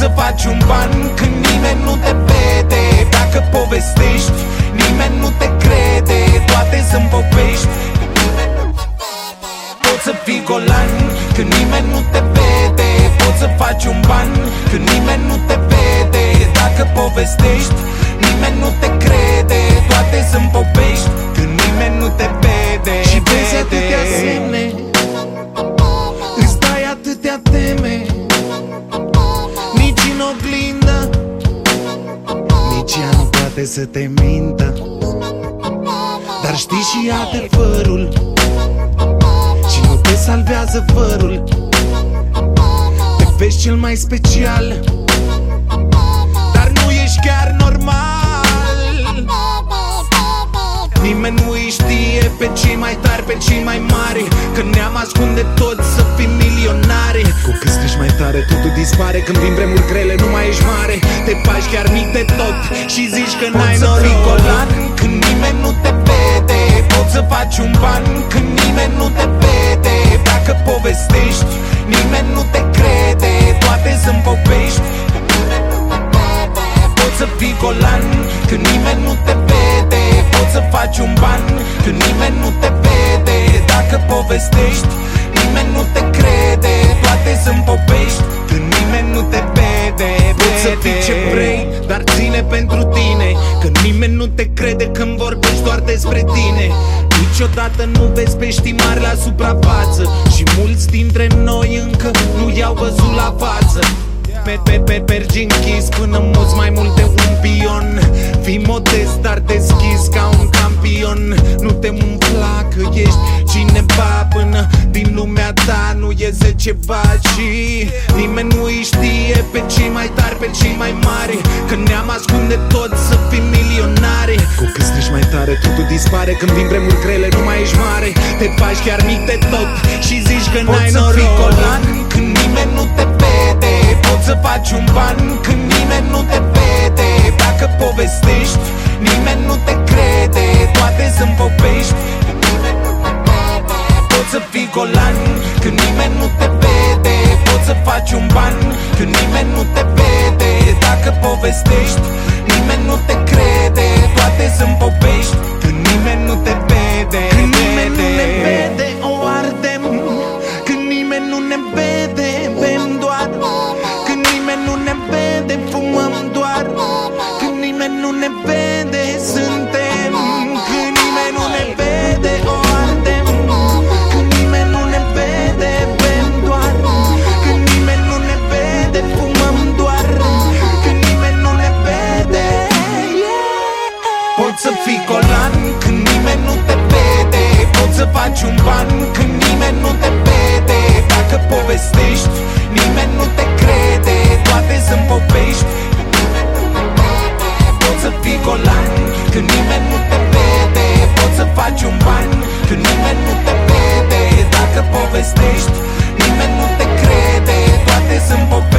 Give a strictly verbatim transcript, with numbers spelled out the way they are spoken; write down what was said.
să faci un ban când nimeni nu te vede. Dacă povestești, nimeni nu te crede. Toate sunt povești. Poți să fii golan când nimeni nu te vede. Poți să faci un ban când nimeni nu te vede. Dacă povestești, nimeni nu te crede. Toate sunt povești când nimeni nu te vede. Și vezi atâtea semne, îți dai atâtea teme. Nici în oglindă, nici ea nu poate să te mintă. Dar știi și adevărul, și nu te salvează fărul. Te vezi cel mai special, dar nu ești chiar normal. Nimeni nu îi știe pe cei mai tari, pe cei mai mari, că ne-am ascunde toți să fim milionari. Cu cât strici mai tare, totul dispare. Când vin vremuri grele, nu mai ești mare. Te faci chiar mic de tot și zici că n-ai noroc. Poți să fii golan când nimeni nu te vede. Poți să faci un ban când nimeni nu te vede. Dacă povestești, nimeni nu te crede. Toate sunt povești. Poți să fii golan când nimeni nu te vede. Poți să faci un ban când nimeni nu te vede. Dacă povestești, nimeni nu te crede. Toate sunt povești când nimeni nu te vede. Poți să fii ce vrei, dar ține pentru tine, că nimeni nu te crede când vorbești doar despre tine. Niciodată nu vezi pești mari la suprafață, și mulți dintre noi încă nu i-au văzut la față. Pe, pe, pe pergi închis până muți mai mult de un pion. Fii modest, dar deschis ca un campion. Nu te umfla că ești cineva până din lumea ta nu iese ceva. Și nimeni nu îi știe pe cei mai tari, pe cei mai mari, că ne-am ascunde toți să fim milionari. Cu cât strici mai tare, totul dispare. Când vin vremuri grele, nu mai ești mare. Te faci chiar mic de tot și zici că n-ai noroc. Poți să fii golan când nimeni nu te vede. Poți să faci un ban când nimeni nu te vede. Dacă povestești, nimeni nu te crede. Toate sunt povești. Poți să fii golan când nimeni nu te vede. Poți să faci un ban când nimeni nu te vede. Dacă povestești, nimeni nu te crede. Toate sunt povești când nimeni nu te vede. Când nimeni nu ne vede, o ardem. Când nimeni nu ne vede, bem doar. Când nimeni nu ne vede, fumăm doar. Când nimeni nu ne vede, suntem. Când nimeni nu ne vede, o ardem. Când nimeni nu ne vede, bem doar. Când nimeni nu ne vede, fumăm doar. Când nimeni nu ne vede, yeah. Poți să fii golan când nimeni nu te vede. Poți să faci un ban când nimeni nu te vede. Dacă povestești, nimeni nu te crede. Toate sunt povești. Poți să fii golan când nimeni nu te vede. Poți să faci un ban când nimeni nu te vede. Dacă povestești, nimeni nu te crede. Toate sunt povești.